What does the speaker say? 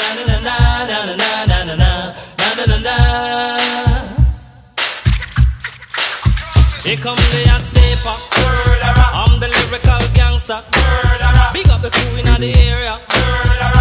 Here come the hot sniper. I'm the lyrical gangster. Big up the crew in the area.